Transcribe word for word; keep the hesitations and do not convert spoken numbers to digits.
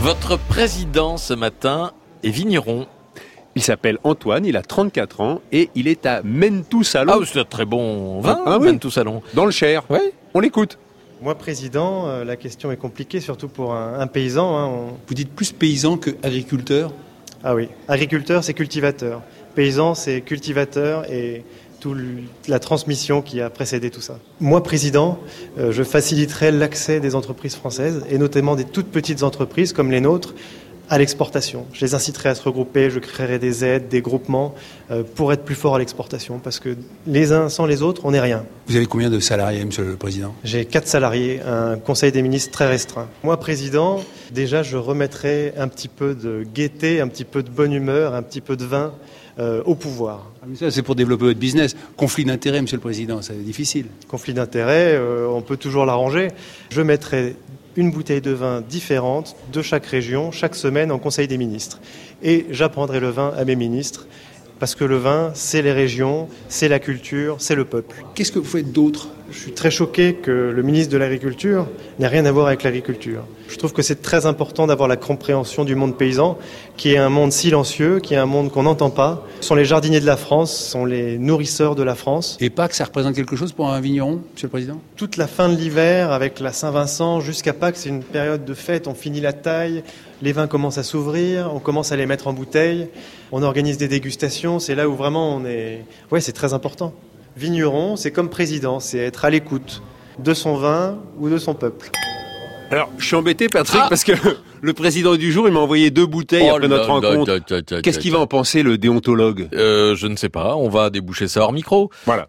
Votre président ce matin est vigneron. Il s'appelle Antoine, il a trente-quatre ans et il est à Mentou-Salon. Ah, c'est un très bon vin, ah, ah, oui. Mentou-Salon. Dans le Cher. Oui. On l'écoute. Moi, président, euh, la question est compliquée, surtout pour un, un paysan. Hein, on... Vous dites plus paysan que agriculteur ? Ah oui, agriculteur, c'est cultivateur. Paysan, c'est cultivateur et toute la transmission qui a précédé tout ça. Moi, président, euh, je faciliterai l'accès des entreprises françaises, et notamment des toutes petites entreprises comme les nôtres, à l'exportation. Je les inciterai à se regrouper, je créerai des aides, des groupements euh, pour être plus forts à l'exportation, parce que les uns sans les autres, on n'est rien. Vous avez combien de salariés, monsieur le président ? J'ai quatre salariés, un conseil des ministres très restreint. Moi, président, déjà, je remettrai un petit peu de gaieté, un petit peu de bonne humeur, un petit peu de vin euh, au pouvoir. Ah, mais ça, c'est pour développer votre business. Conflit d'intérêts, monsieur le président, c'est difficile. Conflit d'intérêts, euh, on peut toujours l'arranger. Je mettrai une bouteille de vin différente de chaque région, chaque semaine en Conseil des ministres. Et j'apprendrai le vin à mes ministres, parce que le vin, c'est les régions, c'est la culture, c'est le peuple. Qu'est-ce que vous faites d'autre ? Je suis très choqué que le ministre de l'Agriculture n'ait rien à voir avec l'agriculture. Je trouve que c'est très important d'avoir la compréhension du monde paysan, qui est un monde silencieux, qui est un monde qu'on n'entend pas. Ce sont les jardiniers de la France, ce sont les nourrisseurs de la France. Et Pâques, ça représente quelque chose pour un vigneron, monsieur le président ? Toute la fin de l'hiver, avec la Saint-Vincent, jusqu'à Pâques, c'est une période de fête, on finit la taille, les vins commencent à s'ouvrir, on commence à les mettre en bouteille, on organise des dégustations, c'est là où vraiment on est... Ouais, c'est très important. Vigneron, c'est comme président, c'est être à l'écoute de son vin ou de son peuple. Alors, je suis embêté, Patrick, Ah parce que le président du jour, il m'a envoyé deux bouteilles Oh après là notre là rencontre. là là là Qu'est-ce qu'il va en penser, le déontologue ? Euh, je ne sais pas, on va déboucher ça hors micro. Voilà.